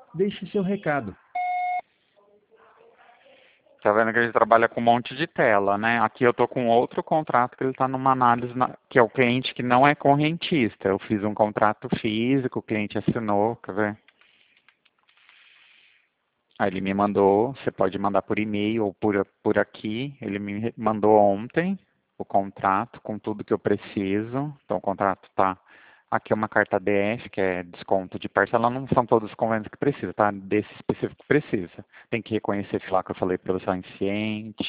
Deixe seu recado. Tá vendo que a gente trabalha com um monte de tela, né? Aqui eu tô com outro contrato que ele tá numa análise, que é o cliente que não é correntista. Eu fiz um contrato físico, o cliente assinou, quer ver? Aí ele me mandou, você pode mandar por e-mail ou por aqui. Ele me mandou ontem o contrato com tudo que eu preciso. Então o contrato tá. Aqui é uma carta DF, que é desconto de parcela. Não são todos os convênios que precisa, tá? Desse específico precisa. Tem que reconhecer lá que eu falei para você lá em ciente.